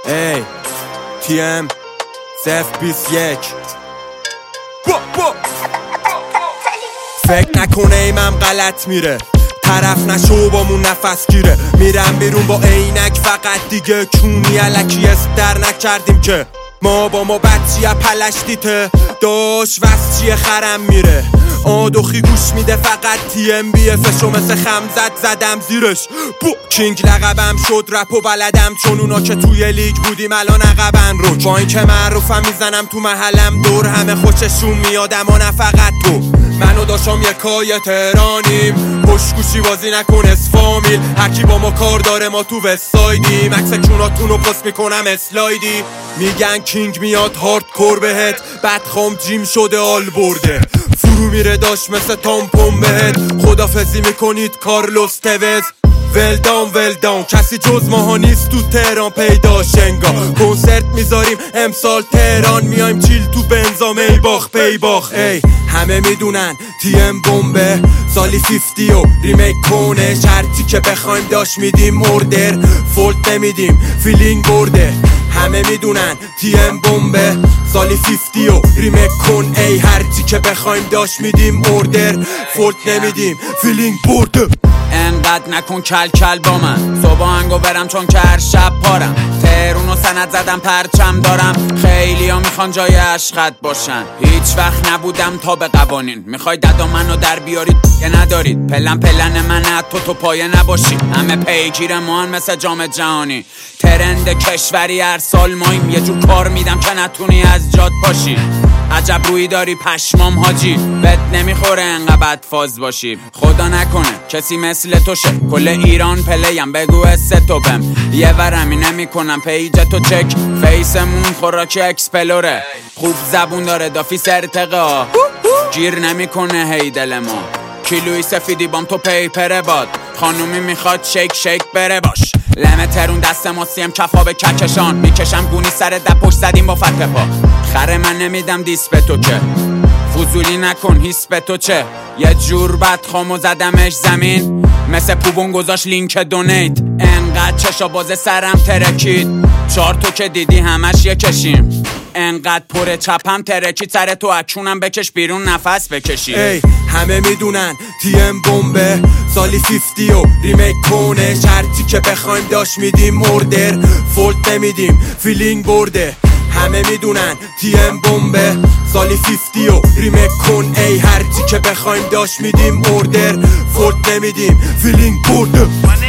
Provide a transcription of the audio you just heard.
ای TM 021 فکر نکنه ایمم غلط میره، طرف نشو بامون نفس گیره. میرم بیرون با عینک فقط دیگه کونی علکی است در نکردیم که ما با ما بچیه پلشتیته داش وست خرم میره. آدوخی گوش میده فقط TM BFشو مثل خمزد زدم زیرش. کینگ لقبم شد رپ و بلدم چون اونا که توی لیگ بودیم الان عقبن رو. با این که معروفم میزنم تو محلم دور همه خوششون میادم و نه فقط تو. منو داشتم یکای تهرانیم پشگوشی بازی نکن اسفامیل. هرکی با ما کار داره ما تو وستایدیم. عکس کوناتونو پست میکنم اسلایدی. میگن کینگ میاد هاردکور بهت بدخام جیم شده آل برده. فرو میره داشت مثل تامپون بهت. خدافزی میکنید کارلوس توز. ولدان کسی جز ماها نیست تو تهران پیدا شنگا. کنسرت میذاریم امسال تهران میایم چیل تو بنزا میباخ پیباخ. ای همه میدونن TM بمبه سالی 50 و ریمیک کنه. شرطی که بخوایم داشت میدیم اوردر فولد نمیدیم فیلینگ برده. همه میدونن TM بمبه سالی 50 و ریمیک کن. ای هرچی که بخوایم داشت میدیم اوردر فولد نمیدیم فیلینگ برده. انقدر نکن کل کل با من صبح هنگو برم چون که هر شب پارم. تهرونو سند زدم پرچم دارم. خیلی ها میخوان جای عشقت باشن. هیچ وقت نبودم تا به قوانین. میخوای ددا منو در بیارید که ندارید. پلن من تو پایه نباشی. همه پیگیر ما مثل جام جهانی. ترند کشوری هر سال مایم. یه جور کار میدم که نتونی از جاد پاشی. عجب روی داری پشمام حاجی. بد نمیخوره انقدر بدفاز باشی. خدا نکنه کسی مثل تو شه. کل ایران پلیم بگو استوبم. یه ورمی نمیکنم پیج تو چک. فیسمون خوراکی اکسپلوره. خوب زبون داره دافیس ارتقا. گیر نمیکنه هی دل ما. کیلوی سفیدی بام تو پیپره باد. خانومی میخواد شیک بره باش. لمه ترون دست ما سیم کفا به ککشان. میکشم گونی سر دپوش زدیم با فتح پا. خره من نمیدم دیس به تو که. فضولی نکن هیس به تو چه. یه جور بدخامو زدمش زمین مثل پوبون گذاشت لینک دونیت. انقدر چشا باز سرم ترکید. 4 تو که دیدی همش یه کشیم. انقدر پر چپم ترکی سر تو اکونم بکش بیرون نفس بکشی. ای همه میدونن TM بمبه سالی 50 و ریمیک کنه. شرطی که بخوایم داشت میدیم اوردر فولد نمیدیم فیلینگ برده. همه میدونن TM بمبه سالی 50 و ریمیک کن. ای هرچی که بخوایم داشت میدیم اوردر فولد نمیدیم فیلینگ برده.